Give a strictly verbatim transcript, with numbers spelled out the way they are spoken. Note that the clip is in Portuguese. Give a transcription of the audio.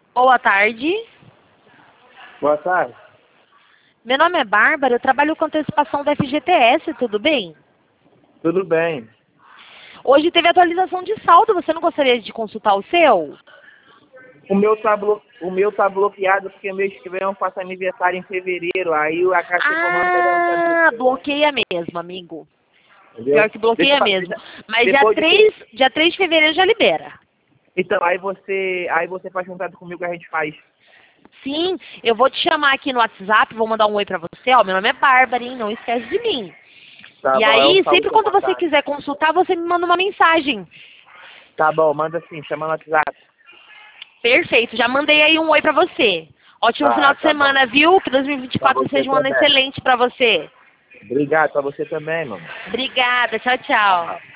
Boa tarde. Boa tarde. Meu nome é Bárbara, eu trabalho com antecipação da F G T S, tudo bem? Tudo bem. Hoje teve atualização de saldo, você não gostaria de consultar o seu? O meu tá, blo... o meu tá bloqueado porque mês que vem eu faço aniversário em fevereiro. Aí a Caixa Econômica Ah, não tá... bloqueia mesmo, amigo. Entendeu? Pior que bloqueia Deixa eu- mesmo. deixa- Mas dia Depois de... três, dia três de fevereiro já libera. Então, aí você, aí você faz contato comigo, a gente faz. Sim, eu vou te chamar aqui no WhatsApp, vou mandar um oi pra você, ó, meu nome é Bárbara, hein, não esquece de mim. Tá E bom, eu aí, falo sempre seu quando você contato. quiser consultar, você me manda uma mensagem. Tá bom, manda assim, chama no WhatsApp. Perfeito, já mandei aí um oi pra você. Ótimo final Ah, de tá bom. semana, viu? Que dois mil e vinte e Pra quatro você seja um ano também. excelente pra você. Obrigado, pra você também, mano. Obrigada, tchau, tchau.